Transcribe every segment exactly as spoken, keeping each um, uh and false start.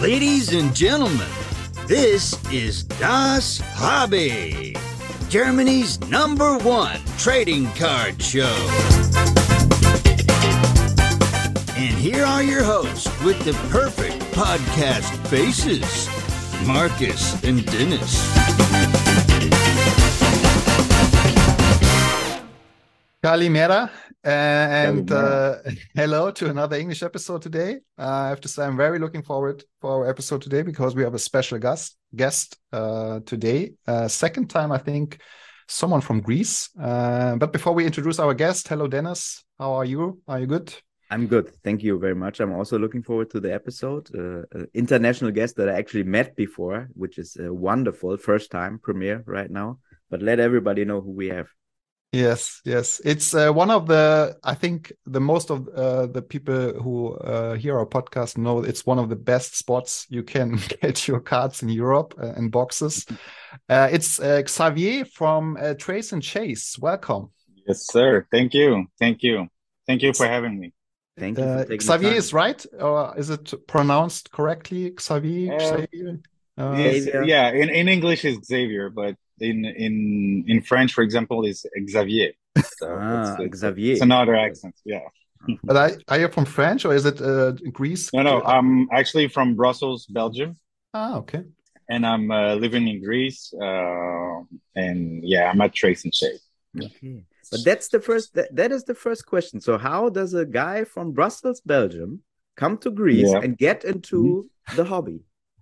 Ladies and gentlemen, this is Das Hobby, Germany's number one trading card show. And here are your hosts with the perfect podcast faces, Marcus and Dennis. Kalimera, uh, and uh, hello to another English episode today. Uh, I have to say I'm very looking forward for our episode today because we have a special guest guest uh, today. Uh, second time, I think, someone from Greece. Uh, but before we introduce our guest, hello, Dennis. How are you? Are you good? I'm good. Thank you very much. I'm also looking forward to the episode. Uh, an international guest that I actually met before, which is a wonderful first time premiere right now. But let everybody know who we have. Yes, yes. It's uh, one of the, I think the most of uh, the people who uh, hear our podcast know it's one of the best spots you can get your cards in Europe uh, and boxes. Uh, it's uh, Xavier from uh, Trace and Chase. Welcome. Yes, sir. Thank you. Thank you. Thank you for having me. Thank you. Uh, For Xavier the is right? Or is it pronounced correctly? Xavier? Uh, Xavier? Uh, Yes, Xavier. yeah, in, in English is Xavier, but in in in French, for example, is Xavier. So Ah, it's, it's, Xavier. it's another accent. Yeah. but I, are you from French or is it uh, Greece? No, no. I'm actually from Brussels, Belgium, Ah, okay. and I'm uh, living in Greece. Uh, and yeah, I'm at Trace and Chase. Okay. But that's the first, that, that is the first question. So how does a guy from Brussels, Belgium come to Greece Yeah. and get into the hobby?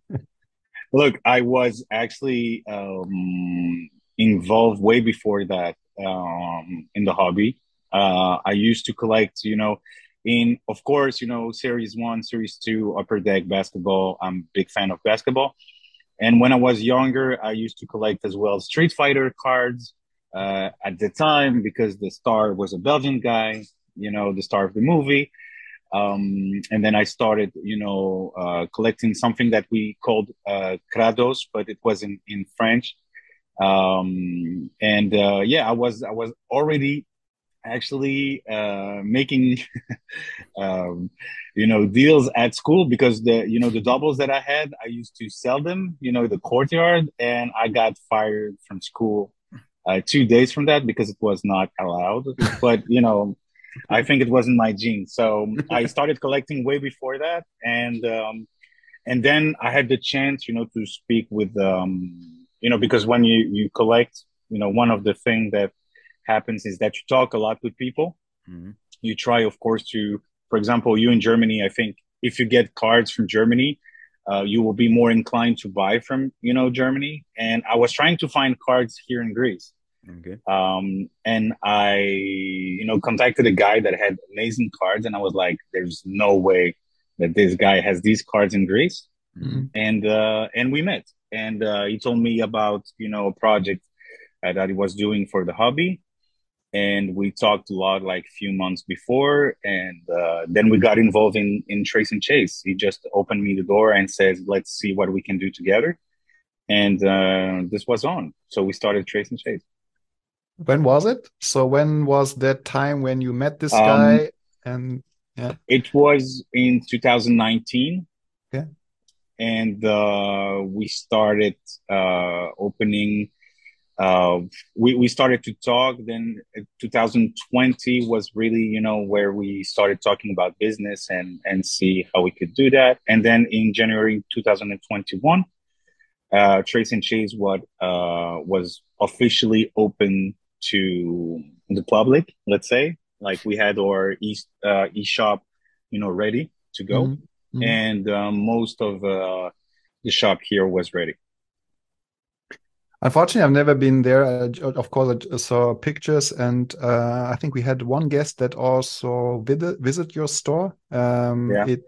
Look, I was actually um, involved way before that um, in the hobby. Uh, I used to collect, you know, in, of course, you know, Series One, Series Two, Upper Deck basketball. I'm a big fan of basketball. And when I was younger, I used to collect as well Street Fighter cards uh, at the time because the star was a Belgian guy, you know, the star of the movie. Um, and then I started, you know, uh, collecting something that we called uh, Kratos, but it was in, in French. Um, and uh, yeah, I was I was already actually uh, making, um, you know, deals at school because the you know the doubles that I had, I used to sell them, you know, the courtyard, and I got fired from school uh, two days from that because it was not allowed. But you know. I think it wasn't my gene. So I started collecting way before that. And, um, and then I had the chance, you know, to speak with, um, you know, because when you, you collect, you know, one of the things that happens is that you talk a lot with people. Mhm. You try, of course, to, for example, you in Germany, I think if you get cards from Germany, uh, you will be more inclined to buy from, you know, Germany. And I was trying to find cards here in Greece. Okay. Um, and I, you know, contacted a guy that had amazing cards, and I was like, "There's no way that this guy has these cards in Greece." Mhm. And uh, and we met, and uh, he told me about, you know, a project uh, that he was doing for the hobby, and we talked a lot, like a few months before, and uh, then we got involved in in Trace and Chase. He just opened me the door and says, "Let's see what we can do together," and uh, this was on. So we started Trace and Chase. When was it? So when was that time when you met this Um, guy? And yeah, It was in two thousand nineteen. Okay. And uh, we started uh, opening. Uh, we we started to talk. Then uh, two thousand twenty was really, you know, where we started talking about business and and see how we could do that. And then in January two thousand twenty-one, uh, Trace and Chase what uh, was officially open to the public. Let's say, like we had our e uh, e shop, you know, ready to go, Mhm. Mhm. and um, most of uh, the shop here was ready. Unfortunately, I've never been there. I, j- of course, I j- saw pictures, and uh, I think we had one guest that also visit visit your store. Um, Yeah, it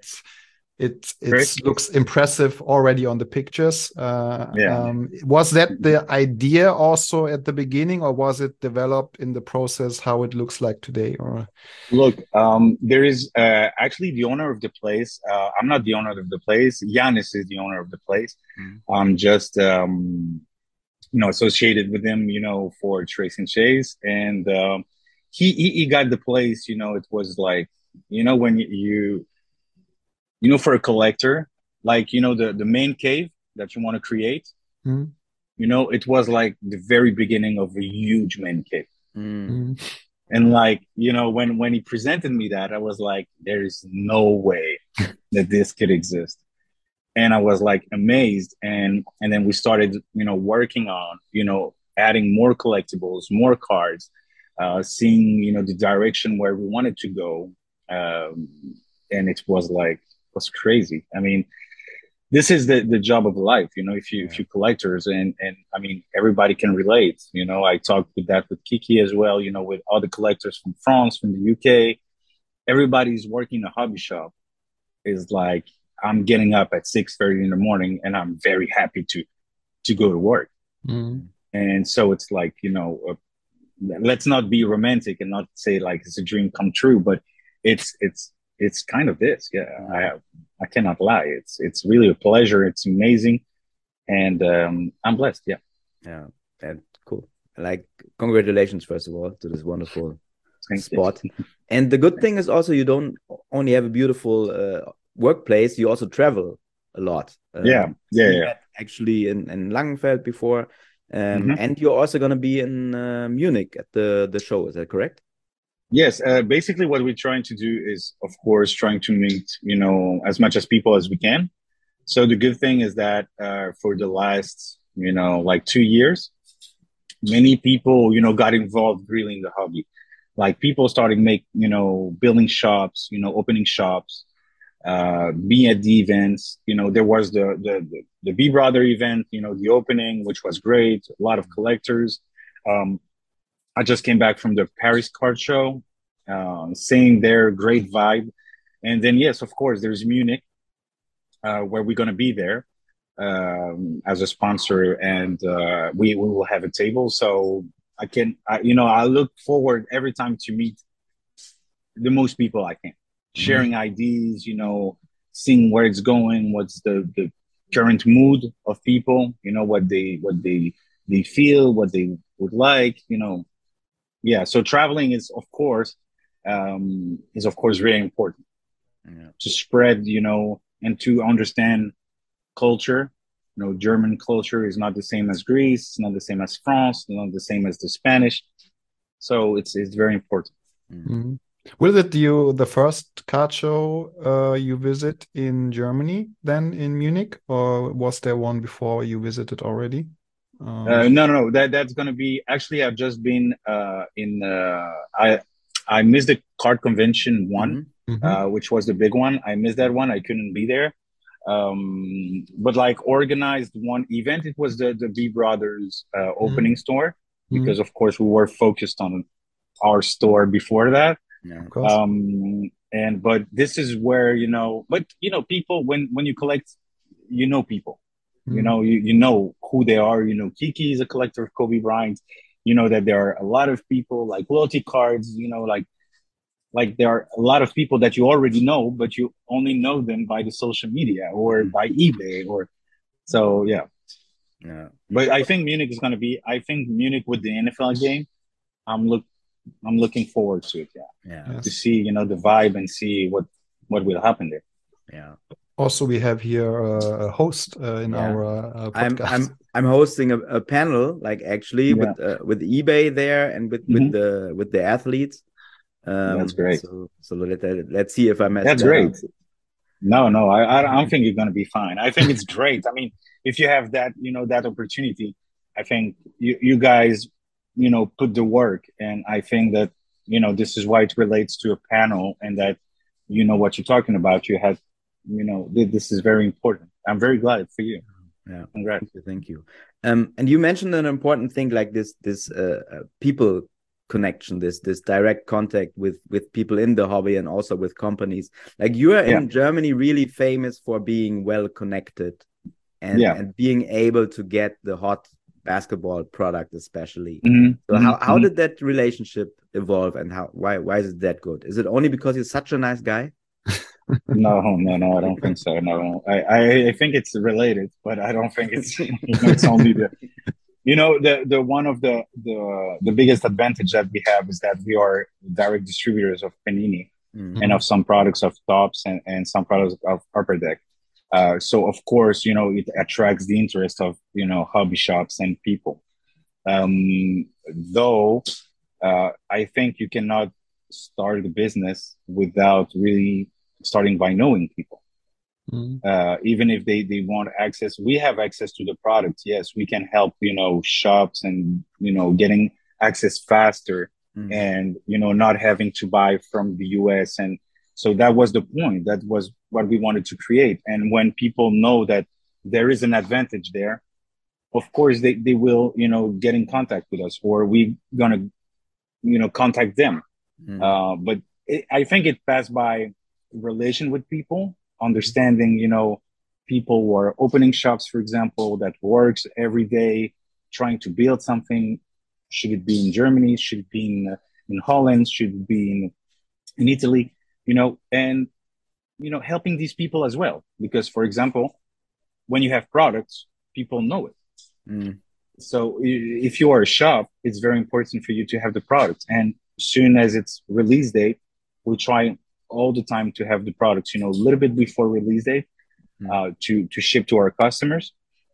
it Chris. it looks impressive already on the pictures. Uh, Yeah. um, was that the idea also at the beginning, or was it developed in the process how it looks like today? Or Look, um, there is uh, actually the owner of the place. Uh, I'm not the owner of the place. Yanis is the owner of the place. Mhm. I'm just, um, you know, associated with him, you know, for Trace and Chase. And um, he, he he got the place. You know, it was like, you know, when you you know, for a collector, like, you know, the the main cave that you want to create. Mm. You know, it was like the very beginning of a huge man cave. Mm. Mm. And like, you know, when when he presented me that, I was like, there is no way that this could exist. And I was like amazed. And and then we started, you know, working on, you know, adding more collectibles, more cards, uh, seeing, you know, the direction where we wanted to go. Um, and it was like, it was crazy. I mean, this is the, the job of life, you know, if you, yeah. if you collectors and, and I mean, everybody can relate, you know, I talked with that with Kiki as well, you know, with all the collectors from France, from the U K, everybody's working in a hobby shop is like, I'm getting up at six thirty in the morning and I'm very happy to, to go to work. Mm. And so it's like, you know, uh, let's not be romantic and not say like it's a dream come true, but it's, it's, it's kind of this. Yeah. I, I cannot lie. It's, it's really a pleasure. It's amazing. And, um, I'm blessed. Yeah. Yeah. And cool. Like, congratulations, first of all, to this wonderful Thank spot. you. And the good thing is also, you don't only have a beautiful, uh, workplace, you also travel a lot. Um, yeah. Yeah. Yeah. Actually in, in Langenfeld before. Um, mm-hmm. And you're also going to be in uh, Munich at the, the show. Is that correct? Yes. Uh, basically, what we're trying to do is, of course, trying to meet, you know, as much as people as we can. So the good thing is that uh, for the last, you know, like two years, many people, you know, got involved really in the hobby. Like people started make, you know, building shops, you know, opening shops, uh, being at the events. You know, there was the, the, the, the B Brother event, you know, the opening, which was great. A lot of collectors. Um, I just came back from the Paris card show, uh, seeing their great vibe. And then, yes, of course, there's Munich, uh, where we're going to be there um, as a sponsor. And uh, we, we will have a table. So I can, I, you know, I look forward every time to meet the most people I can, mm-hmm. sharing ideas, you know, seeing where it's going, what's the, the current mood of people, you know, what they, what they, they feel, what they would like, you know. Yeah, so traveling is, of course, um, is of course very important yeah. to spread, you know, and to understand culture. You know, German culture is not the same as Greece, it's not the same as France, not the same as the Spanish. So it's it's very important. Mm-hmm. Was it you the first card show uh, you visit in Germany, then in Munich, or was there one before you visited already? Um, uh, no, no, no. That that's gonna be. Actually, I've just been uh, in. Uh, I I missed the card convention one, mm-hmm. uh, which was the big one. I missed that one. I couldn't be there. Um, but like organized one event, it was the the B Brothers uh, opening mm-hmm. store because, mm-hmm. of course, we were focused on our store before that. Yeah, of course. Um, and but this is where you know, but you know, people when when you collect, you know, people. You know, you, you know who they are. You know, Kiki is a collector of Kobe Bryant. You know that there are a lot of people like loyalty cards, you know, like like there are a lot of people that you already know, but you only know them by the social media or by eBay or so, yeah. Yeah. But I think Munich is going to be, I think Munich with the N F L game, I'm look, I'm looking forward to it. Yeah. Yeah. To see, you know, the vibe and see what, what will happen there. Yeah. Also, we have here a host uh, in yeah. our uh, podcast. I'm I'm I'm hosting a, a panel, like actually yeah. with uh, with eBay there and with, mm-hmm. with the with the athletes. Um, That's great. So so let let's see if I mess. That's that great. Up. No, no, I I don't think you're gonna be fine. I think it's great. I mean, if you have that, you know, that opportunity, I think you you guys, you know, put the work, and I think that you know this is why it relates to a panel, and that you know what you're talking about. You have. You know, this is very important. I'm very glad for you. Yeah, congrats. Thank you. Thank you. Um, and you mentioned an important thing like this, this uh, uh, people connection, this this direct contact with with people in the hobby and also with companies. Like you are in yeah. Germany, really famous for being well connected and yeah. and being able to get the hot basketball product, especially. Mm-hmm. So mm-hmm. how how did that relationship evolve, and how why why is it that good? Is it only because you're such a nice guy? No, no, no, I don't think so. No, I, I, I think it's related, but I don't think it's, you know, it's only the, you know, the, the one of the, the, the biggest advantage that we have is that we are direct distributors of Panini mm-hmm. and of some products of Tops and, and some products of Upper Deck. Uh, so of course, you know, it attracts the interest of, you know, hobby shops and people. Um, though uh, I think you cannot start a business without really starting by knowing people. Mm. Uh, even if they, they want access, we have access to the product. Yes, we can help, you know, shops and, you know, getting access faster Mm. and, you know, not having to buy from the U S. And so that was the point. That was what we wanted to create. And when people know that there is an advantage there, of course they, they will, you know, get in contact with us, or we gonna, you know, contact them. Mm. Uh, but it, I think it passed by relation with people, understanding, you know, people who are opening shops, for example, that works every day, trying to build something. Should it be in Germany? Should it be in, uh, in Holland? Should it be in, in Italy? You know, and, you know, helping these people as well. Because, for example, when you have products, people know it. Mm. So if you are a shop, it's very important for you to have the product. And as soon as it's release date, we try all the time to have the products, you know, a little bit before release date, Mm. uh, to, to ship to our customers.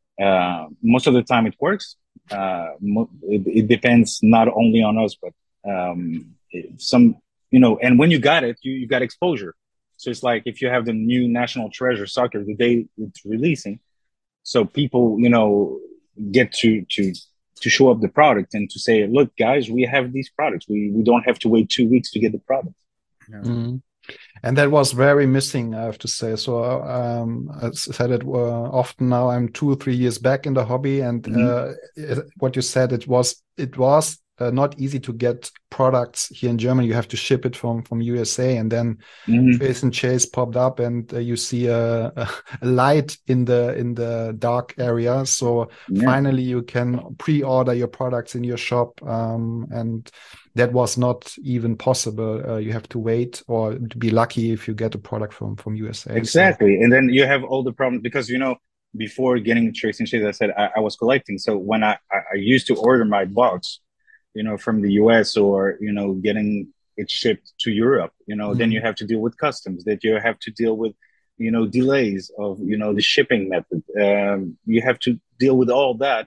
Uh, most of the time it works. Uh, mo- it, it depends not only on us, but um, it- some, you know, and when you got it, you, you got exposure. So it's like if you have the new National Treasure soccer the day it's releasing, so people, you know, get to to to show up the product and to say, look, guys, we have these products. We we don't have to wait two weeks to get the product. Yeah. Mm. And that was very missing, I have to say. So um, I said it uh, often now. I'm two or three years back in the hobby, and Mhm. uh, it- what you said, it was it was uh, not easy to get products here in Germany. You have to ship it from from U S A, and then Mhm. Trace and Chase popped up, and uh, you see a, a a light in the in the dark area. So Yeah, finally, you can pre-order your products in your shop, um, and that was not even possible. Uh, you have to wait or to be lucky if you get a product from from U S A. So exactly. And then you have all the problems because, you know, before getting Trace and Chase, I said I, I was collecting. So when I, I I used to order my box, you know, from the U S, or, you know, getting it shipped to Europe, you know, then you mm, have to deal with customs, that you have to deal with, you know, delays of, you know, the shipping method. Um, you have to deal with all that.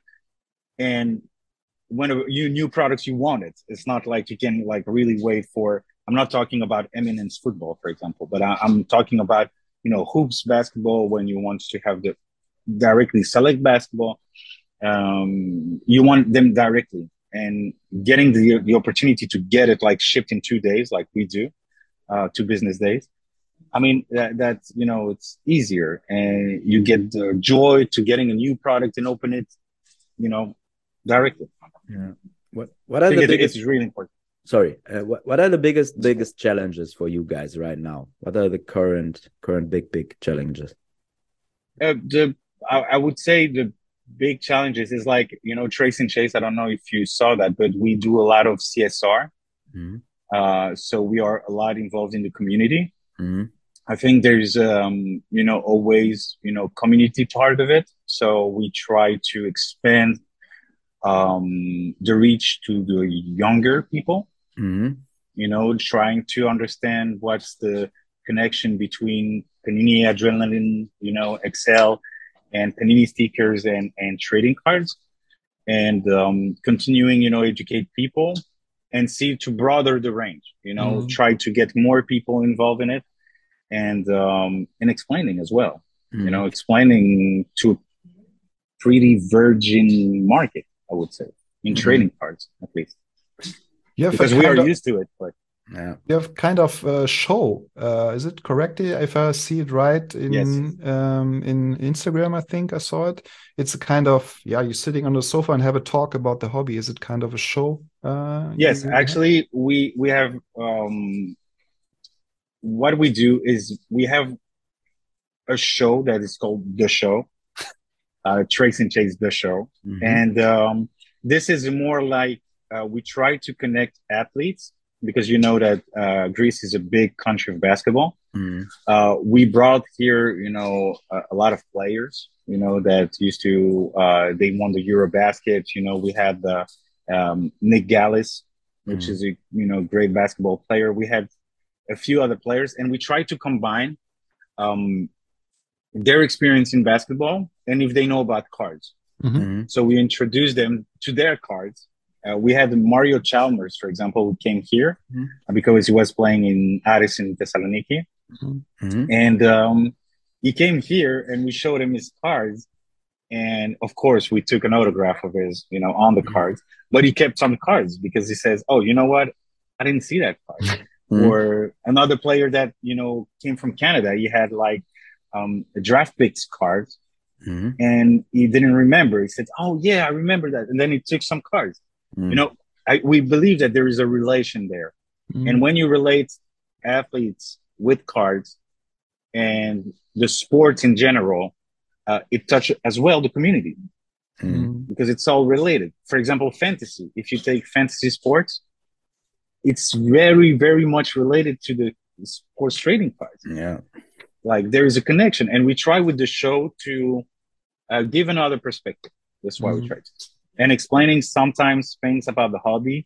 And when you new products, you want it. It's not like you can like really wait for. I'm not talking about Eminence football, for example, but I, I'm talking about, you know, hoops basketball. When you want to have the directly select basketball, um, you want them directly, and getting the the opportunity to get it like shipped in two days, like we do, uh, two business days. I mean that that's, you know, it's easier, and you get the joy to getting a new product and open it, you know, directly. Yeah. What what I are think the it, biggest it's really important. sorry, uh, what what are the biggest biggest challenges for you guys right now? What are the current current big big challenges? Uh, the I, I would say the big challenges is like, you know, Trace and Chase. I don't know if you saw that, but we do a lot of C S R. Mm-hmm. Uh, so we are a lot involved in the community. Mm-hmm. I think there's, um, you know, always, you know, community part of it. So we try to expand um, the reach to the younger people, Mm-hmm. you know, trying to understand what's the connection between Panini Adrenaline, you know, Excel, and Panini stickers and, and trading cards, and um, continuing, you know, educate people and see to broaden the range, you know, mm, try to get more people involved in it, and um, and explaining as well, you know, explaining to a pretty virgin market, I would say, in Mm-hmm. trading cards at least, you have because a we are kind of used to it. But Yeah. you have kind of a show. Uh, is it correct if I see it right yes, in um, in Instagram? I think I saw it. It's a kind of, yeah, you're sitting on the sofa and have a talk about the hobby. Is it kind of a show? Uh, you, yes, you have? actually, we we have um, what we do is we have a show that is called The Show, uh, Trace and Chase The Show. Mm-hmm. And um, this is more like uh, we try to connect athletes, because you know that uh, Greece is a big country of basketball. Mm-hmm. Uh, we brought here, you know, a, a lot of players, you know, that used to, uh, they won the Eurobasket. You know, we had the um, Nick Gallis, which Mm-hmm. is a, you know, great basketball player. We had a few other players, and we tried to combine um, their experience in basketball and if they know about cards. Mm-hmm. Mm-hmm. So we introduced them to their cards. Uh, we had Mario Chalmers, for example, who came here Mm-hmm. because he was playing in Aris in Thessaloniki. Mm-hmm. And um, he came here and we showed him his cards. And of course, we took an autograph of his, you know, on the Mm-hmm. cards. But he kept some cards because he says, oh, you know what? I didn't see that card. Mm-hmm. Or another player that, you know, came from Canada. He had like um, a draft picks cards. Mm-hmm. And he didn't remember. He said, oh, yeah, I remember that. And then he took some cards. Mm-hmm. You know, I, we believe that there is a relation there. Mm-hmm. And when you relate athletes with cards and the sports in general, uh, it touches as well the community Mm-hmm. because it's all related. For example, fantasy. If you take fantasy sports, it's very, very much related to the sports trading cards. Yeah. Like there is a connection. And we try with the show to uh, give another perspective. That's why Mhm. we try to. And explaining sometimes things about the hobby.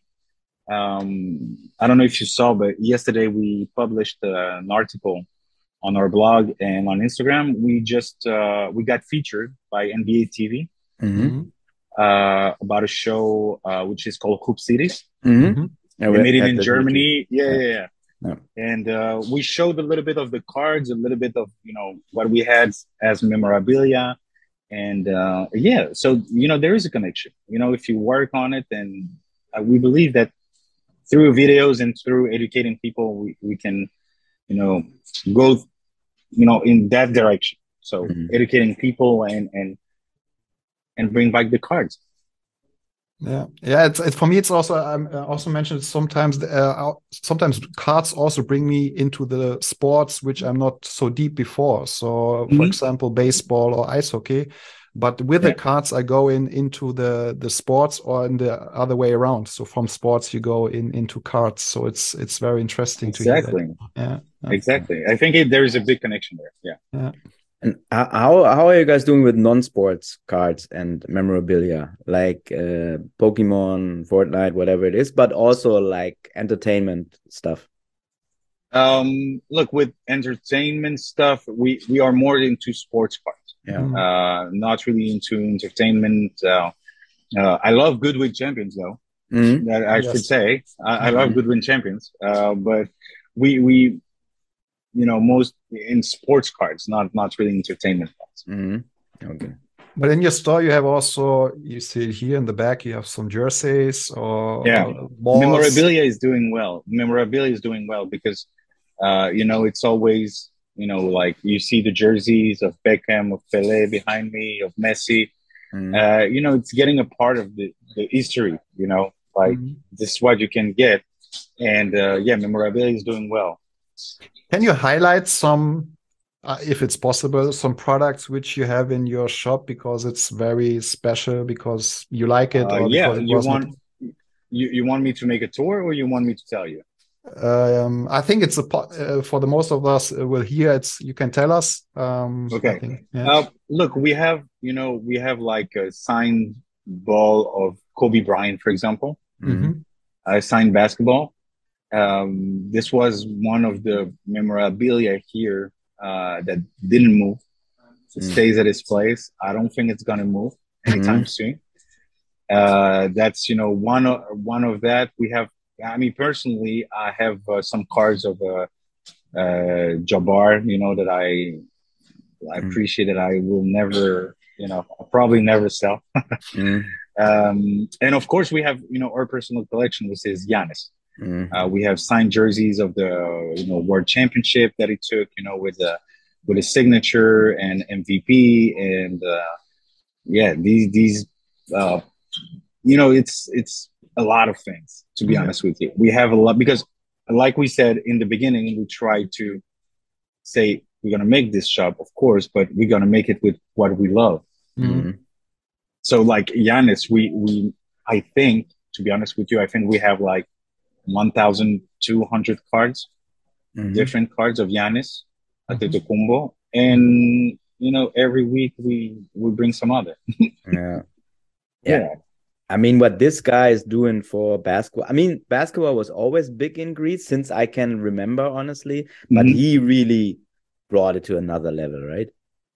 Um, I don't know if you saw, but yesterday we published uh, an article on our blog and on Instagram. We just uh, we got featured by N B A T V Mm-hmm. Mm-hmm. uh, about a show uh, which is called Hoop Cities. Mm-hmm. Mm-hmm. Yeah, They we made it had in this Germany. Yeah, Yeah. yeah, yeah. Yeah. And uh, we showed a little bit of the cards, a little bit of you know what we had as memorabilia, and uh, yeah. So you know there is a connection. You know if you work on it, and uh, we believe that through videos and through educating people, we, we can you know go you know in that direction. So Mhm. educating people and and and bring back the cards. Yeah, yeah. It's, it's for me. It's also I um, also mentioned sometimes. Uh, sometimes cards also bring me into the sports which I'm not so deep before. So, for Mhm. example, baseball or ice hockey. But with the Yeah. cards, I go in into the the sports or in the other way around. So from sports, you go in into cards. So it's it's very interesting to hear Exactly, that. Yeah, yeah. exactly. I think it, there is a big connection there. Yeah. yeah. And ho- how how are you guys doing with non-sports cards and memorabilia, like uh, Pokemon, Fortnite, whatever it is, but also like entertainment stuff? Um, look, with entertainment stuff, we we are more into sports cards. Yeah. Mm. Uh, not really into entertainment. Uh, uh, I love Goodwin Champions, though. Mhm. That I Yes. should say. I, I love Mhm. Goodwin Champions. Uh, but we we, you know, most in sports cards, not not really entertainment cards. Mhm. Okay. But in your store, you have also you see it here in the back. You have some jerseys or, Yeah. or balls. Memorabilia is doing well. Memorabilia is doing well because, uh, you know, it's always, you know, like you see the jerseys of Beckham, of Pelé behind me, of Messi. Mhm. Uh, you know, it's getting a part of the, the history, you know, like Mhm. this is what you can get. And uh, yeah, memorabilia is doing well. Can you highlight some, uh, if it's possible, some products which you have in your shop because it's very special because you like it Uh, or yeah, because it you was want not? you, you want me to make a tour or you want me to tell you? Um, I think it's a po- uh, for the most of us uh, will hear it's. You can tell us. Um, I Okay. think, yeah. Uh, look, we have, you know, we have like a signed ball of Kobe Bryant, for example, Mhm. a signed basketball. Um, this was one of the memorabilia here uh, that didn't move. It Mm. stays at its place. I don't think it's gonna move anytime soon. Uh, that's you know one of one of that. We have. I mean, personally, I have uh, some cards of uh, uh, Jabbar. You know that I I Mm. appreciate that I will never, you know, I'll probably never sell. Mhm. Um, and of course, we have, you know, our personal collection, which is Giannis. Mhm. Uh, we have signed jerseys of the, you know, World Championship that he took, you know, with the with his signature and M V P, and uh, yeah, these these, uh, you know, it's it's a lot of things. To be Mhm. honest with you, we have a lot because, like we said in the beginning, we try to say we're gonna make this shop, of course, but we're gonna make it with what we love. Mhm. Mhm. So like Giannis, we we I think, to be honest with you, I think we have like one thousand two hundred cards, Mhm. different cards of Giannis at the Mhm. Tocumbo, and you know every week we we bring some other. Yeah. Yeah. Yeah. I mean, what this guy is doing for basketball. I mean, basketball was always big in Greece since I can remember, honestly. But Mhm. he really brought it to another level, right?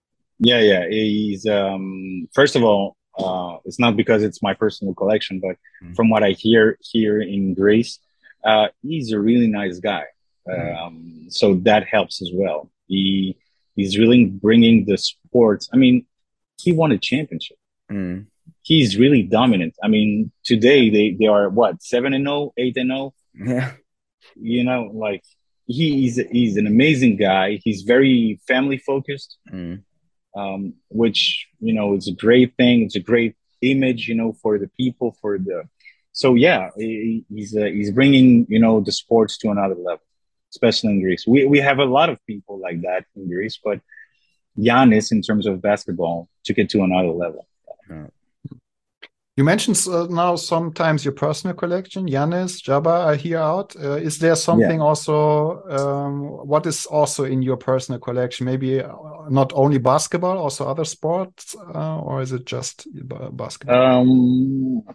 Yeah, yeah. He's um first of all, uh it's not because it's my personal collection, but Mm. from what I hear here in Greece, uh he's a really nice guy. Mm. Um so that helps as well. He he's really bringing the sports. I mean, he won a championship. Mm. He's really dominant. I mean, today they they are what, seven and oh, eight and oh. Yeah. You know, like he's he's an amazing guy. He's very family focused, Mm. um, which you know is a great thing. It's a great image, you know, for the people, for the. So yeah, he, he's uh, he's bringing you know the sports to another level, especially in Greece. We we have a lot of people like that in Greece, but Giannis, in terms of basketball, took it to another level. Yeah. You mentioned uh, now sometimes your personal collection, Giannis, Jabba, I hear out. Uh, is there something Yeah. also, um, what is also in your personal collection? Maybe uh, not only basketball, also other sports, uh, or is it just b- basketball? Um,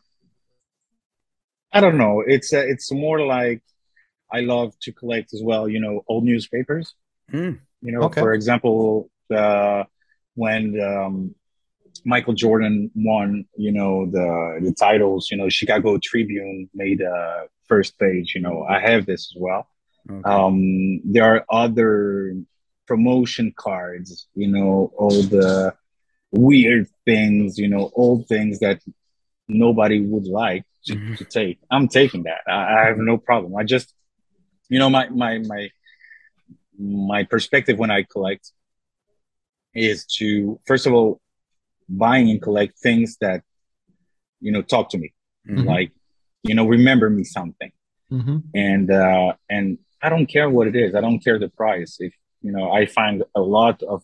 I don't know. It's uh, it's more like I love to collect as well. You know, old newspapers. Mm. You know, Okay. for example, uh, when um, Michael Jordan won, you know, the the titles, you know, Chicago Tribune made a first page, you know, I have this as well. Okay. Um, there are other promotion cards, you know, all the weird things, you know, old things that nobody would like to, Mhm. to take. I'm taking that. I, I have no problem. I just, you know, my my my my perspective when I collect is to first of all buying and collect things that you know talk to me, Mhm. like you know remember me something, Mhm. and uh and I don't care what it is. I don't care the price. If you know I find a lot of,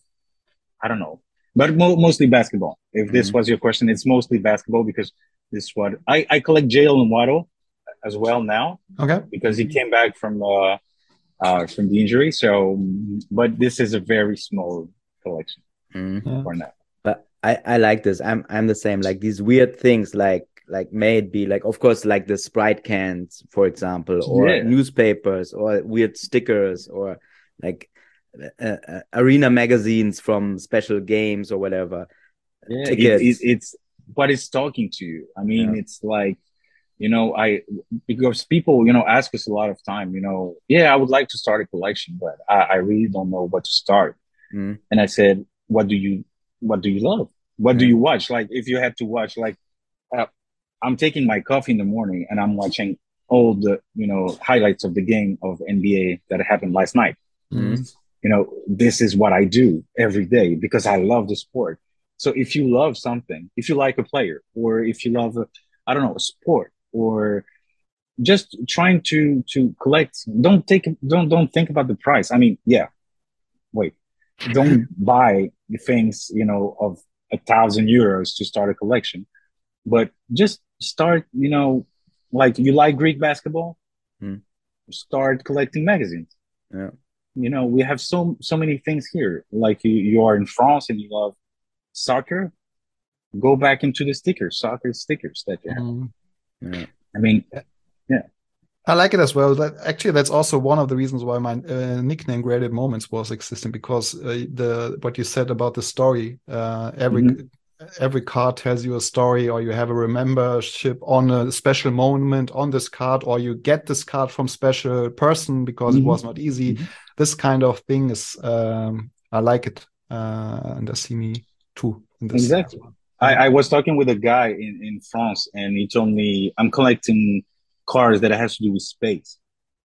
I don't know, but mo- mostly basketball. If this Mhm. was your question, it's mostly basketball because this is what I I collect Jalen Waddle as well now Okay. because he came back from uh uh from the injury. So, but this is a very small collection Mhm. Yeah. for now. But I I like this. I'm I'm the same. Like these weird things, like like may it be like, of course, like the Sprite cans, for example, or Yeah. newspapers, or weird stickers, or like uh, uh, arena magazines from special games or whatever, Yeah, it, it, tickets. it's what it's talking to you. I mean, Yeah. it's like, you know, I, because people, you know, ask us a lot of time, you know, yeah, I would like to start a collection, but I, I really don't know what to start. Mm. And I said, what do you, what do you love? What do Yeah. you watch? Like, if you had to watch, like, uh, I'm taking my coffee in the morning and I'm watching all the, you know, highlights of the game of N B A that happened last night. Mhm. You know, this is what I do every day because I love the sport. So if you love something, if you like a player, or if you love, a, I don't know, a sport, or just trying to to collect, don't take, don't don't think about the price. I mean, yeah, wait, don't buy things, you know, of a thousand euros to start a collection, but just start, you know, like you like Greek basketball, Mm. start collecting magazines. Yeah. You know, we have so so many things here. Like you, you are in France and you love soccer, go back into the stickers, soccer stickers that you have. Mhm. Yeah. I mean, yeah. I like it as well. That actually, that's also one of the reasons why my uh, nickname "Graded Moments" was existing, because uh, the what you said about the story. Uh, every Mhm. every card tells you a story, or you have a membership on a special moment on this card, or you get this card from special person because it Mhm. was not easy. Mhm. This kind of thing is, um, I like it, uh, and I see me too in this. Exactly. Yeah. I, I was talking with a guy in, in France and he told me I'm collecting cars that has to do with space.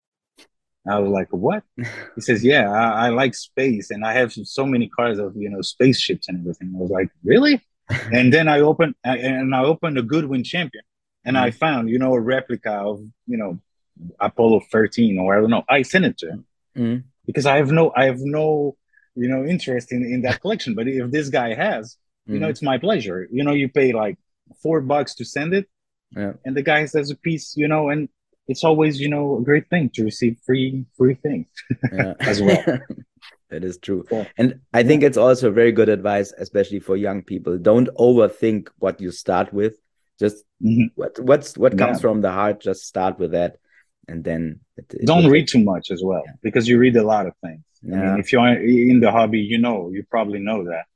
I was like, what? He says, yeah, I, I like space and I have so many cars of, you know, spaceships and everything. I was like, really? And then I opened and I opened a Goodwin Champion and I Mm. found, you know, a replica of, you know, Apollo thirteen, or I don't know. I sent it to him Mm. because I have no, I have no, you know, interest in, in that collection. But if this guy has, you know, Mm. it's my pleasure. You know, you pay like four bucks to send it, Yeah. and the guy says a piece, you know, and it's always, you know, a great thing to receive free free things Yeah. as well. That is true. So, And I yeah. think it's also very good advice, especially for young people. Don't overthink what you start with. Just Mhm. what what's what comes Yeah. from the heart, just start with that. And then it, it Don't will read take- too much as well, Yeah. because you read a lot of things. I Yeah. mean, if you're in the hobby, you know, you probably know that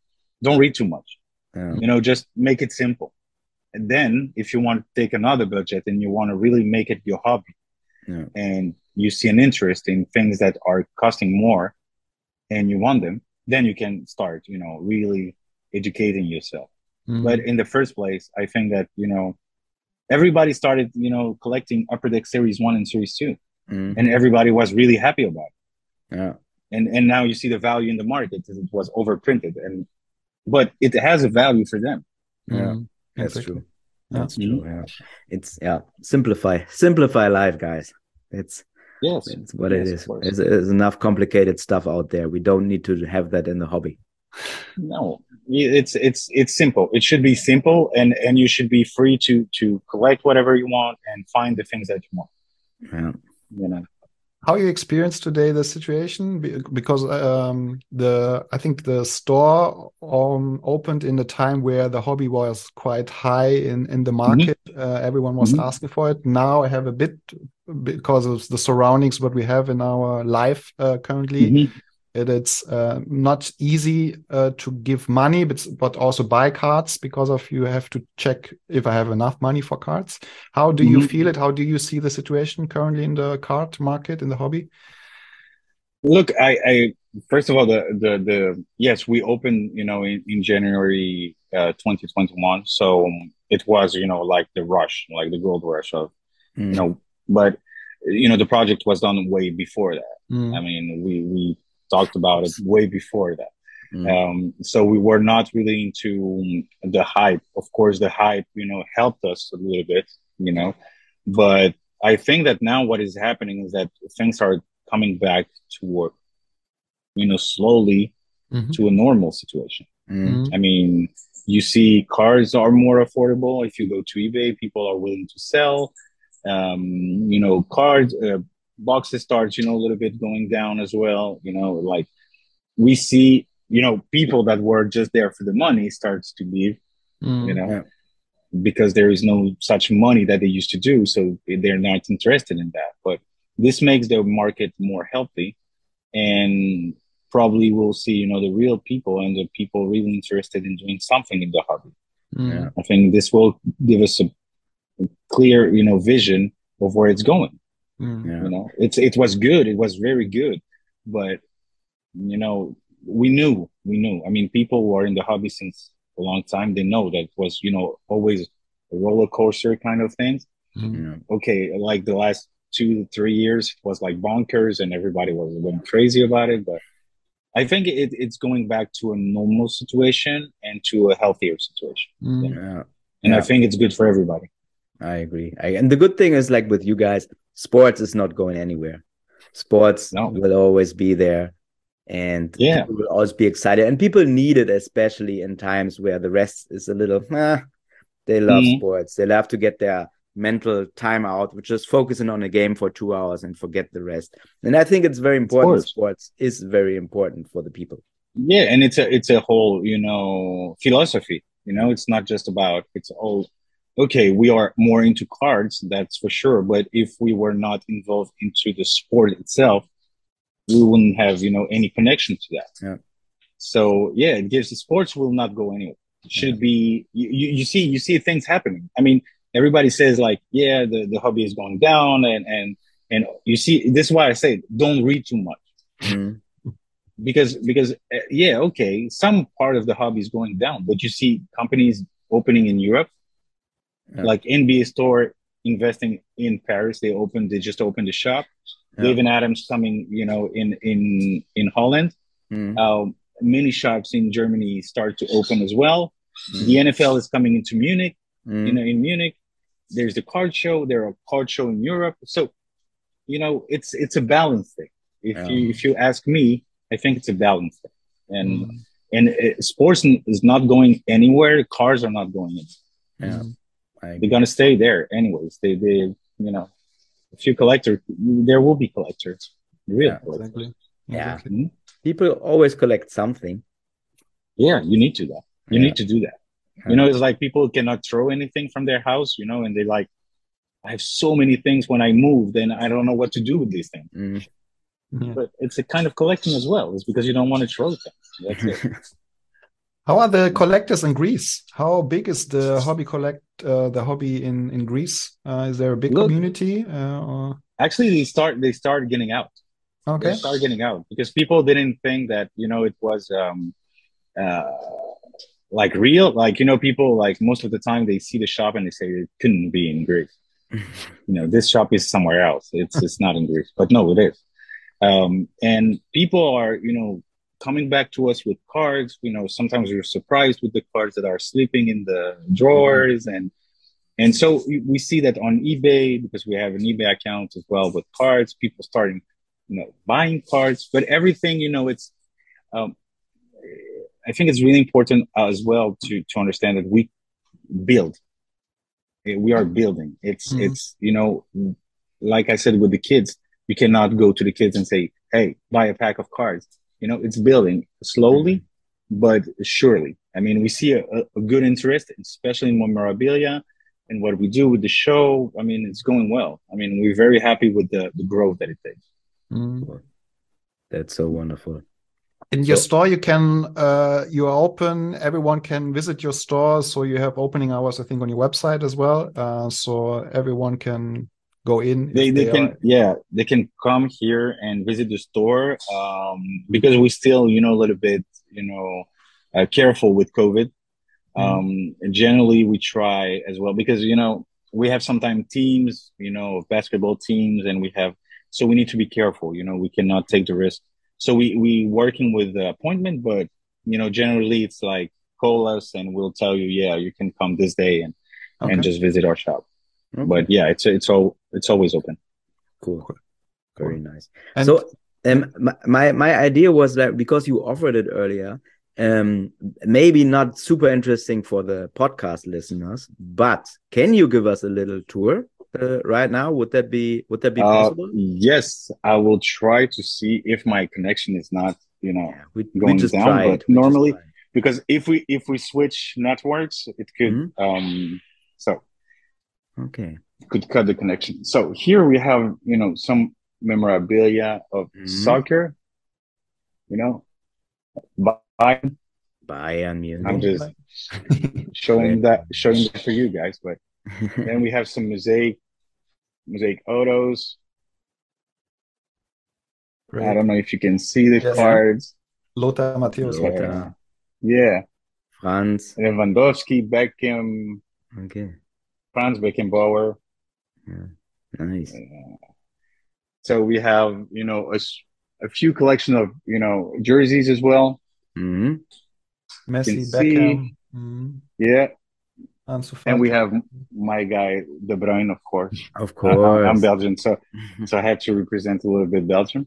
don't read too much. Yeah. You know, just make it simple. And then if you want to take another budget and you want to really make it your hobby, Yeah. and you see an interest in things that are costing more and you want them, then you can start, you know, really educating yourself. Mm. But in the first place, I think that, you know, everybody started, you know, collecting Upper Deck Series one and Series two, Mm. and everybody was really happy about it. Yeah. And and now you see the value in the market. It was overprinted, and but it has a value for them. Yeah. Mm. That's Exactly. true. Yeah. That's true. Yeah. It's yeah. Simplify, simplify life, guys. It's Yes, it's what yes, it of is. course. There's, there's enough complicated stuff out there. We don't need to have that in the hobby. No, it's it's it's simple. It should be simple, and and you should be free to to collect whatever you want and find the things that you want. Yeah. You know. How you experience today the situation? Be- Because um, the I think the store um, opened in the time where the hobby was quite high in in the market. Uh, everyone was Mhm. asking for it. Now I have a bit because of the surroundings what we have in our life uh, currently. Mhm. It, it's uh, not easy uh, to give money, but but also buy cards because of you have to check if I have enough money for cards. How do you Mhm. feel it? How do you see the situation currently in the card market in the hobby? Look, I, I first of all, the the the yes, we opened, you know, in, in January uh, twenty twenty-one. So it was, you know, like the rush, like the gold rush of, Mm. you know, but you know, the project was done way before that. Mm. I mean, we we talked about it way before that. Mm. Um, so we were not really into the hype. Of course, the hype, you know, helped us a little bit, you know, but I think that now what is happening is that things are coming back to work, you know, slowly Mhm. to a normal situation. Mm. Mm. I mean, you see cars are more affordable. If you go to eBay, people are willing to sell. Um, you know, cards, uh, boxes starts, you know, a little bit going down as well. You know, like we see, you know, people that were just there for the money starts to leave, Mm. you know, Yeah. because there is no such money that they used to do. So they're not interested in that. But this makes the market more healthy, and probably we'll see, you know, the real people and the people really interested in doing something in the hobby. Mm. Yeah. I think this will give us a clear, you know, vision of where it's going. Mm. Yeah. You know, it's it was good, it was very good, but you know, we knew, we knew. I mean, people who are in the hobby since a long time, they know that it was, you know, always a roller coaster kind of thing. Mm. Yeah. Okay, like the last two, three years it was like bonkers and everybody was going crazy about it. But I think it, it's going back to a normal situation and to a healthier situation. Mm. Yeah. And I Yeah. think it's good for everybody. I agree. I, and the good thing is, like with you guys, sports is not going anywhere. Sports No. will always be there, and Yeah. people will always be excited. And people need it, especially in times where the rest is a little. Eh, they love Mhm. sports. They love to get their mental time out, which is focusing on a game for two hours and forget the rest. And I think it's very important. course. Sports is very important for the people. Yeah, and it's a it's a whole, you know, philosophy. You know, it's not just about it's all okay, we are more into cards, that's for sure. But if we were not involved into the sport itself, we wouldn't have, you know, any connection to that. Yeah. So yeah, it gives the sports will not go anywhere. It should be you, you you see you see things happening. I mean, everybody says like, yeah, the, the hobby is going down, and and and you see this is why I say don't read too much. Mm. Because because uh, yeah, okay, some part of the hobby is going down, but you see companies opening in Europe, Yeah. like N B A store investing in Paris. They opened, they just opened a shop. Yeah. David Adams coming, you know, in in in Holland. Mm. Um, many shops in Germany start to open as well. Mm. The N F L is coming into Munich. Mm. You know, in Munich, there's the card show. There are card show in Europe. So, you know, it's it's a balance thing. If Yeah. you if you ask me, I think it's a balance thing. And Mm. and it, sports is not going anywhere. Cars are not going in. Yeah. Mm. I agree. They're gonna stay there anyways. They they you know, a few collectors, there will be collectors, real Yeah, collectors. Exactly. Yeah. Exactly. Mhm. People always collect something. Yeah, you need to that. You Yeah. need to do that. Yeah. You know, it's like people cannot throw anything from their house, you know, and they like, I have so many things when I move, then I don't know what to do with these things. Mm. Yeah. But it's a kind of collecting as well. It's because you don't want to throw things. That's it. How are the collectors in Greece? How big is the hobby collect uh, the hobby in in Greece? Uh, is there a big Look, community? Uh, or... Actually, they start they started getting out. They Okay. started getting out because people didn't think that you know it was um, uh, like real. Like you know, people like most of the time they see the shop and they say it couldn't be in Greece. You know, this shop is somewhere else. It's it's not in Greece, but no, it is. Um, and people are you know coming back to us with cards. You know, sometimes we're surprised with the cards that are sleeping in the drawers and. And so we see that on eBay because we have an eBay account as well with cards. People starting, you know, buying cards, but everything, you know, it's. Um, I think it's really important as well to to understand that we build. We are building. It's Mhm. it's you know, like I said with the kids, you cannot go to the kids and say, "Hey, buy a pack of cards." You know, it's building slowly, but surely. I mean, we see a, a good interest, especially in memorabilia. And what we do with the show, I mean, it's going well. I mean, we're very happy with the, the growth that it takes. Mm. That's so wonderful. In your store, you can uh, you are open. Everyone can visit your store. So you have opening hours, I think, on your website as well. Uh, so everyone can go in. They if they, they can are... yeah they can come here and visit the store um, because we still you know a little bit you know uh, careful with COVID. Um, and generally we try as well because, you know, we have sometimes teams, you know, basketball teams and we have, so we need to be careful, you know, we cannot take the risk. So we, we working with the appointment, but, you know, generally it's like call us and we'll tell you, yeah, you can come this day and, Okay. and just visit our shop. Okay. But yeah, it's, it's all, it's always open. Cool. Very nice. And so um, my, my idea was that because you offered it earlier, um maybe not super interesting for the podcast listeners, but can you give us a little tour uh, right now? Would that be would that be possible? Uh, yes, I will try to see if my connection is not you know yeah, we, going we just down, tried. but we normally because if we if we switch networks it could mm-hmm. um so okay could cut the connection. So here we have you know some memorabilia of mm-hmm. soccer, you know. Bayern. Bayern Munich. I'm just showing that showing that for you guys, but then we have some mosaic mosaic autos. Great. I don't know if you can see the yes. cards. Lothar Matthäus. Lothar. Yeah. Franz. Lewandowski, Beckham. Okay. Franz Beckenbauer. Yeah. Nice. Uh, so we have, you know, a, a few collection of, you know, jerseys as well. Mm-hmm. Messi, Beckham. Mm-hmm. Yeah. And we have my guy, De Bruyne, of course. Of course. Uh, I'm Belgian, so so I have to represent a little bit Belgium.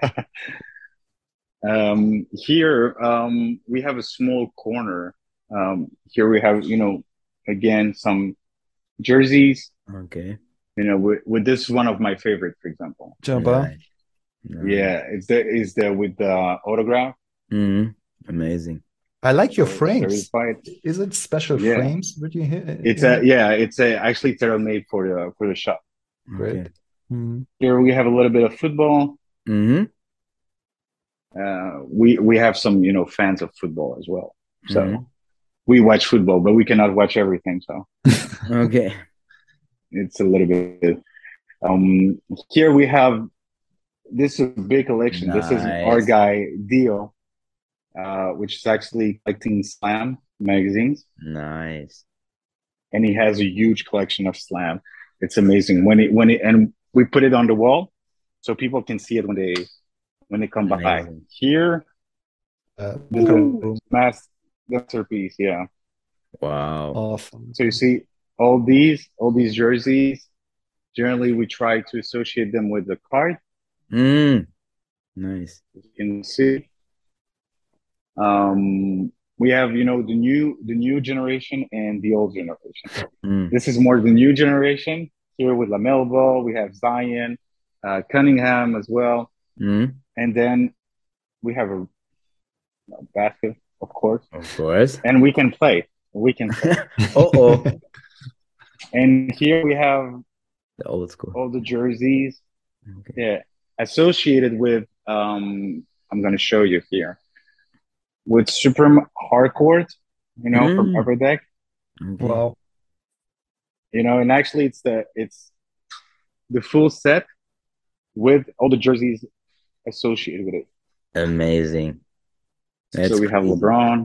um, here, um, we have a small corner. Um, here we have, you know, again, some jerseys. Okay. You know, with, with this is one of my favorite, for example. Jabba. Nice. Yeah, it's the is the with the autograph. Mm-hmm. Amazing. I like your frames. Certified. Is it special yeah. frames? Would you hear? It's a yeah. It's a actually tailor made for the for the shop. Great. Okay. Mm-hmm. Here we have a little bit of football. Mm-hmm. Uh, we we have some you know fans of football as well. So mm-hmm. we watch football, but we cannot watch everything. So okay, it's a little bit. Um, here we have this is a big collection. Nice. This is our guy Dio. Uh, which is actually collecting Slam magazines. Nice. And he has a huge collection of Slam. It's amazing when it when it and we put it on the wall so people can see it when they when they come amazing. by. Here, uh, the mass masterpiece. Yeah. Wow. Awesome. So you see all these all these jerseys. Generally, we try to associate them with the card. Mm. Nice. You can see. Um, we have, you know, the new the new generation and the old generation. Mm. This is more the new generation. Here with LaMelo Ball, we have Zion, uh, Cunningham as well. Mm. And then we have a, a basket, of course. Of course. And we can play. We can play. Uh-oh. And here we have the old school. All the jerseys. Okay. Yeah. Associated with, um, I'm going to show you here. with Supreme Hardcore, you know, mm. from Upper Deck. Okay. Wow. You know, and actually it's the it's the full set with all the jerseys associated with it. Amazing. That's so we crazy. have LeBron.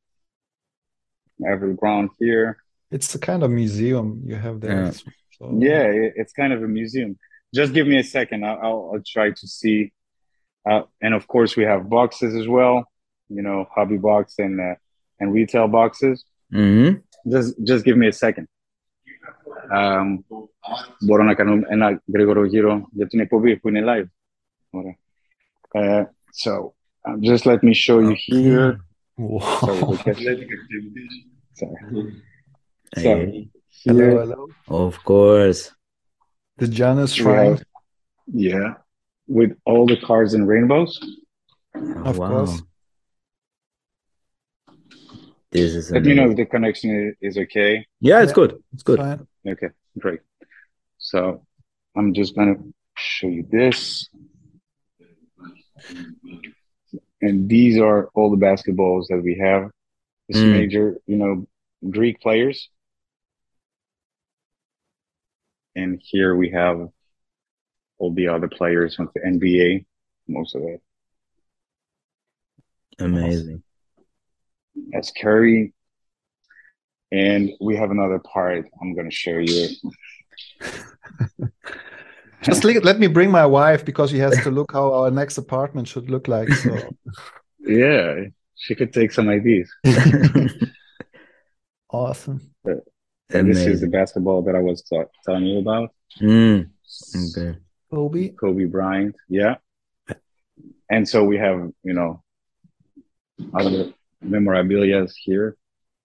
I have LeBron here. It's a kind of museum you have there. Yeah, so. yeah it, it's kind of a museum. Just give me a second. I'll, I'll, I'll try to see. Uh, and of course, we have boxes as well. You know, hobby box and uh, and retail boxes. Mm-hmm. Just just give me a second. Um, μπορώ να κάνω ένα γρήγορο γύρο για την εκπομπή που είναι live. Uh, so um, just let me show you okay. here. Wow. So, Sorry. So, hey. Hello, hello. Of course. The Janus Shrine. Yeah. With all the cards and rainbows. Oh, of wow. course. This is Let amazing. me know if the connection is okay. Yeah, it's yeah, good. It's good. Fine. Okay, great. So I'm just gonna show you this. And these are all the basketballs that we have. This mm. major, you know, Greek players. And here we have all the other players from the N B A, most of it. Amazing. That's Curry. And we have another part I'm going to show you. Just let me bring my wife because she has to look how our next apartment should look like. So. Yeah, she could take some ideas. Awesome. But, and this is the basketball that I was t- telling you about. Mm. Okay. Kobe. Kobe Bryant. Yeah. And so we have, you know, other memorabilia here.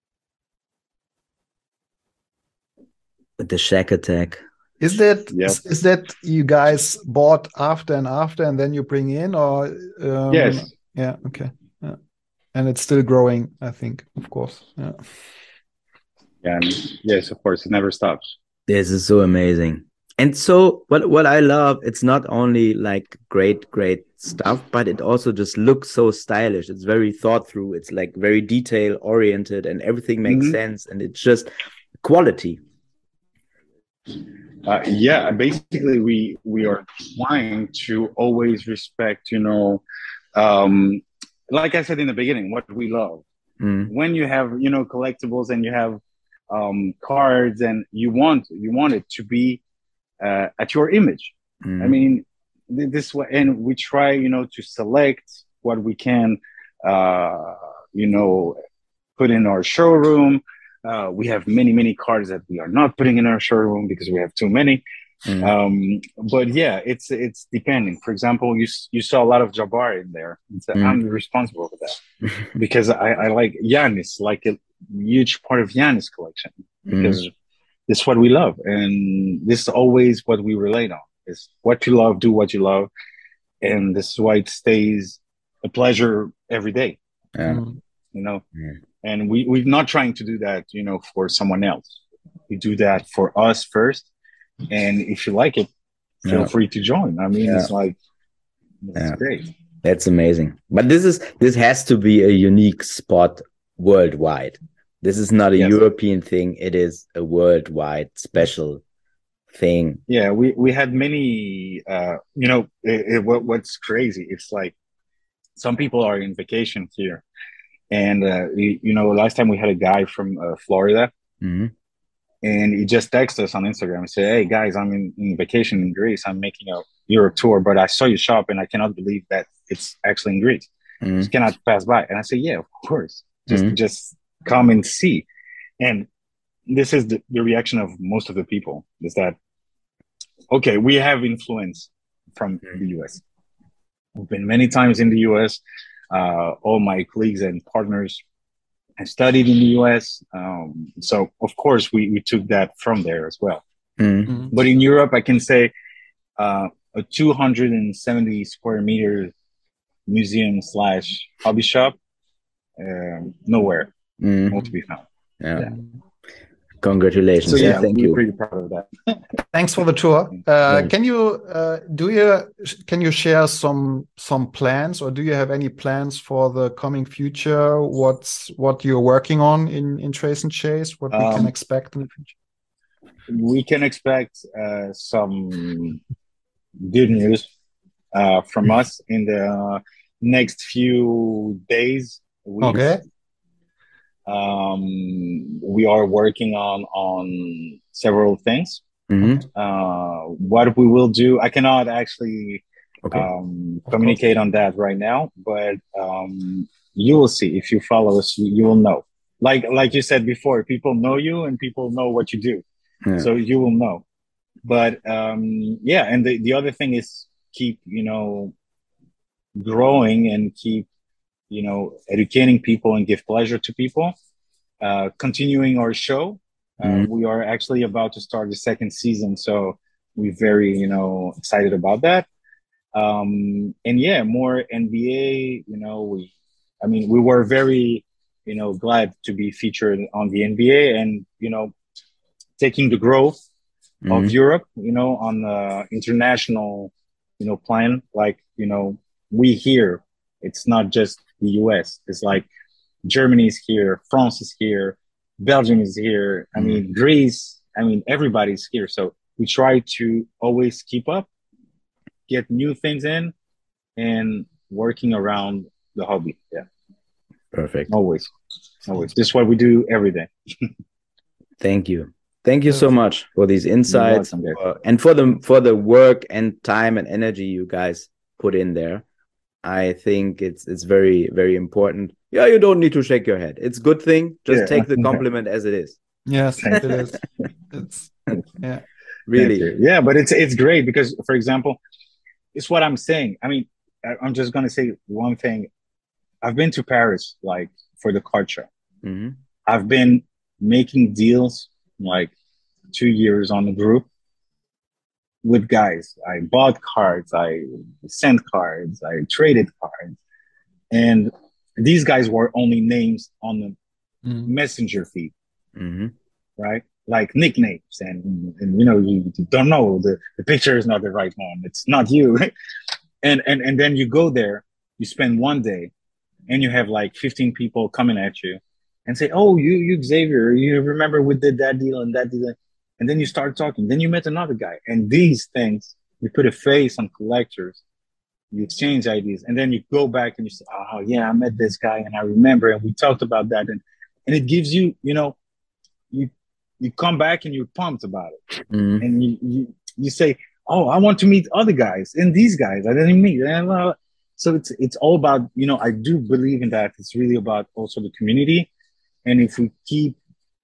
With the Shaq attack. Is that yep. is, is that you guys bought after and after and then you bring in or um, yes. Yeah, okay. Yeah. And it's still growing, I think, of course. Yeah. Yeah, and yes, of course, it never stops. This is so amazing. And so what what I love, it's not only like great, great stuff, but it also just looks so stylish. It's very thought through. It's like very detail oriented and everything makes mm-hmm. sense. And it's just quality. Uh, yeah, basically we we are trying to always respect, you know, um, like I said in the beginning, what we love. Mm. When you have, you know, collectibles and you have um, cards and you want you want it to be uh, at your image. Mm. I mean, this way, and we try, you know, to select what we can, uh, you know, put in our showroom. Uh, we have many, many cards that we are not putting in our showroom because we have too many. Mm. Um, but yeah, it's it's depending. For example, you you saw a lot of Jabbar in there. So mm. I'm responsible for that because I, I like Giannis, like a huge part of Giannis collection because mm. this is what we love, and this is always what we relate on: is what you love, do what you love, and this is why it stays a pleasure every day. Yeah. You know. Yeah. And we, we're not trying to do that, you know, for someone else. We do that for us first. And if you like it, feel yeah. free to join. I mean, yeah. it's like, it's yeah. great. That's amazing. But this is this has to be a unique spot worldwide. This is not a yes. European thing. It is a worldwide special thing. Yeah, we, we had many, uh, you know, it, it, what, what's crazy. It's like some people are in vacation here. And, uh, you, you know, last time we had a guy from uh, Florida mm-hmm. and he just texted us on Instagram and said, hey, guys, I'm in, in vacation in Greece. I'm making a Europe tour, but I saw your shop and I cannot believe that it's actually in Greece. Mm-hmm. Just cannot pass by. And I said, yeah, of course. Just mm-hmm. just come and see. And this is the, the reaction of most of the people is that, okay, we have influence from mm-hmm. the U S. We've been many times in the U S. Uh, all my colleagues and partners have studied in the U S. Um, so, of course, we, we took that from there as well. Mm-hmm. But in Europe, I can say uh, a two hundred seventy square meter museum slash hobby shop, um, nowhere, mm-hmm. not to be found. Yeah. yeah. Congratulations. So yeah, thank we're you. pretty proud of that. Thanks for the tour. Uh, can you uh, do you can you share some some plans, or do you have any plans for the coming future? What's what you're working on in in Trace and Chase? What we um, can expect in the future? We can expect uh, some good news uh, from us in the next few days. Weeks. Okay. Um, we are working on on several things. Mm-hmm. Uh, what we will do, I cannot actually okay. um, communicate on that right now, but um, you will see. If you follow us, you, you will know. Like like you said before, people know you and people know what you do, yeah. So you will know. But um, yeah, and the, the other thing is keep you know growing and keep. you know, educating people and give pleasure to people. Uh, continuing our show. Uh, mm-hmm. We are actually about to start the second season. So we're very, you know, excited about that. Um, and yeah, more N B A, you know, we, I mean, we were very, you know, glad to be featured on the N B A and, you know, taking the growth mm-hmm. of Europe, you know, on the international, you know, plan. Like, you know, we here, it's not just the U S. It's like Germany is here, France is here, Belgium is here. I mm. mean, Greece. I mean, everybody's here. So we try to always keep up, get new things in, and working around the hobby. Yeah. Perfect. Always. Always. This is what we do every day. Thank you. Thank you so much for these insights uh, and for the for the work and time and energy you guys put in there. I think it's it's very, very important. Yeah, you don't need to shake your head. It's a good thing. Just yeah. take the compliment as it is. Yes, it is. It's yeah. Really. Yeah, but it's it's great because, for example, it's what I'm saying. I mean, I'm just gonna say one thing. I've been to Paris, like, for the card show. Mm-hmm. I've been making deals like two years on the group. With guys, I bought cards, I sent cards, I traded cards, and these guys were only names on the mm-hmm. messenger feed, mm-hmm. right? Like nicknames, and, and you know you don't know the, the picture is not the right one, it's not you, and and and then you go there, you spend one day, and you have like fifteen people coming at you, and say, "Oh, you you Xavier, you remember we did that deal and that deal." And then you start talking. Then you met another guy. And these things, you put a face on collectors. You exchange ideas. And then you go back and you say, oh, yeah, I met this guy and I remember. And we talked about that. And, and it gives you, you know, you you come back and you're pumped about it. Mm-hmm. And you, you you say, oh, I want to meet other guys and these guys I didn't meet. And, uh, so it's it's all about, you know, I do believe in that. It's really about also the community. And if we keep,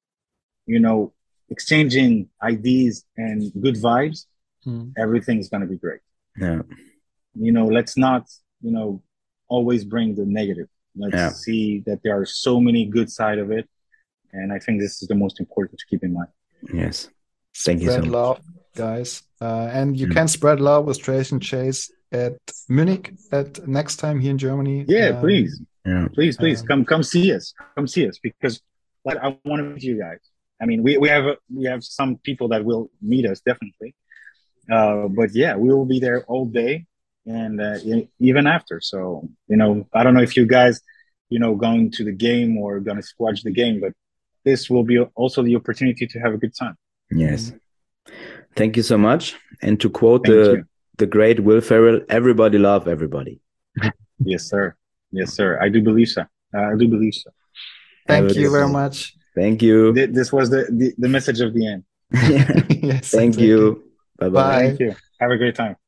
you know, exchanging ideas and good vibes, mm. everything's going to be great. Yeah. You know, let's not, you know, always bring the negative. Let's yeah. see that there are so many good side of it. And I think this is the most important to keep in mind. Yes. Thank spread you so much. love, guys. Uh, and you mm. can spread love with Trace and Chase at Munich at next time here in Germany. Yeah, um, please. Yeah. Please, please um, come, come see us. Come see us because like, I want to meet you guys. I mean, we, we have a, we have some people that will meet us definitely, uh, but yeah, we will be there all day and uh, even after. So you know, I don't know if you guys, you know, going to the game or gonna watch the game, but this will be also the opportunity to have a good time. Yes, thank you so much. And to quote Thank the you. the great Will Ferrell, "Everybody love everybody." Yes, sir. Yes, sir. I do believe so. Uh, I do believe so. Thank you very much. Thank you. This was the, the, the message of the end. yes, Thank you. Bye-bye. Bye. Thank you. Have a great time.